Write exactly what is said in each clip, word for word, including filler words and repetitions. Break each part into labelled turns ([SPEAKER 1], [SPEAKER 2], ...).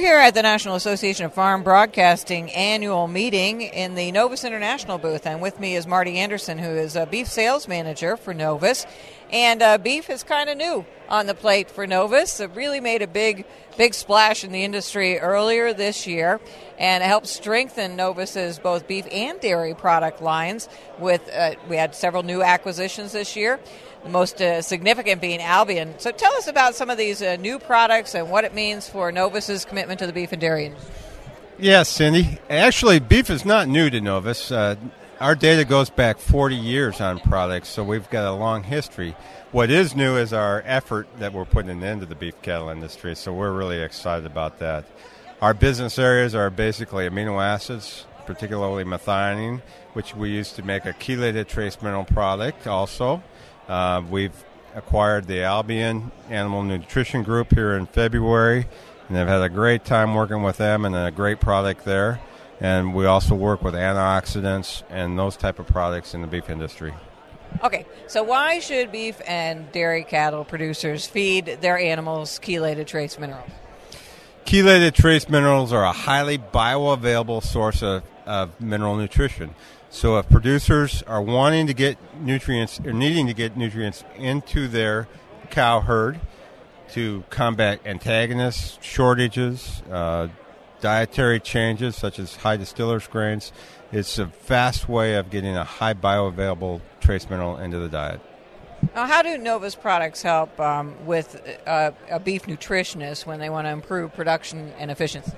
[SPEAKER 1] here at the National Association of Farm Broadcasting annual meeting in the Novus International booth, and with me is Marty Anderson, who is a beef sales manager for Novus. And uh, beef is kind of new on the plate for Novus. It really made a big, big splash in the industry earlier this year, and it helped strengthen Novus's both beef and dairy product lines. With uh, we had several new acquisitions this year, the most uh, significant being Albion. So tell us about some of these uh, new products and what it means for Novus's commitment to the beef and dairy industry.
[SPEAKER 2] Yes, Cindy. Actually, beef is not new to Novus. Uh, Our data goes back forty years on products, so we've got a long history. What is new is our effort that we're putting into the beef cattle industry, so we're really excited about that. Our business areas are basically amino acids, particularly methionine, which we use to make a chelated trace mineral product also. Uh, we've acquired the Albion Animal Nutrition Group here in February, and I've had a great time working with them and a great product there. And we also work with antioxidants and those type of products in the beef industry.
[SPEAKER 1] Okay, so why should beef and dairy cattle producers feed their animals chelated trace minerals?
[SPEAKER 2] Chelated trace minerals are a highly bioavailable source of, of mineral nutrition. So if producers are wanting to get nutrients or needing to get nutrients into their cow herd to combat antagonists, shortages, uh, dietary changes such as high distillers grains, it's a fast way of getting a high bioavailable trace mineral into the diet.
[SPEAKER 1] Now, how do Novus products help um, with uh, a beef nutritionist when they want to improve production and efficiency?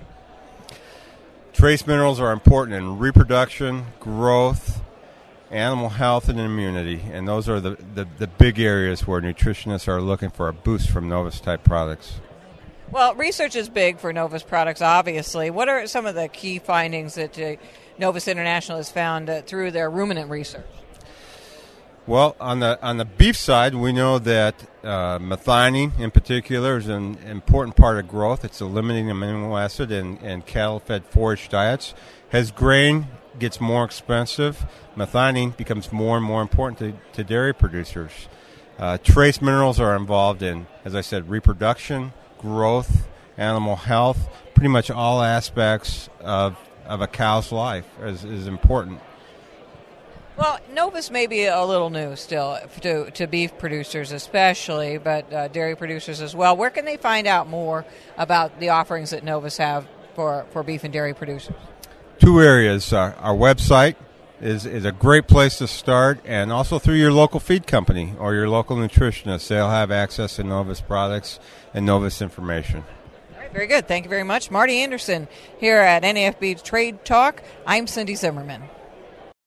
[SPEAKER 2] Trace minerals are important in reproduction, growth, animal health, and immunity, and those are the, the, the big areas where nutritionists are looking for a boost from Novus-type products.
[SPEAKER 1] Well, research is big for Novus products, obviously. What are some of the key findings that uh, Novus International has found uh, through their ruminant research?
[SPEAKER 2] Well, on the on the beef side, we know that uh, methionine in particular is an important part of growth. It's a limiting amino acid in, in cattle-fed forage diets. As grain gets more expensive, methionine becomes more and more important to, to dairy producers. Uh, trace minerals are involved in, as I said, reproduction, growth, animal health. Pretty much all aspects of of a cow's life is, is important.
[SPEAKER 1] Well, Novus may be a little new still to, to beef producers especially, but uh, dairy producers as well. Where can they find out more about the offerings that Novus have for, for beef and dairy producers?
[SPEAKER 2] Two areas. Uh, our website is, is a great place to start, and also through your local feed company or your local nutritionist. They'll have access to Novus products and Novus information.
[SPEAKER 1] All right, very good. Thank you very much. Marty Anderson here at N A F B Trade Talk. I'm Cindy Zimmerman.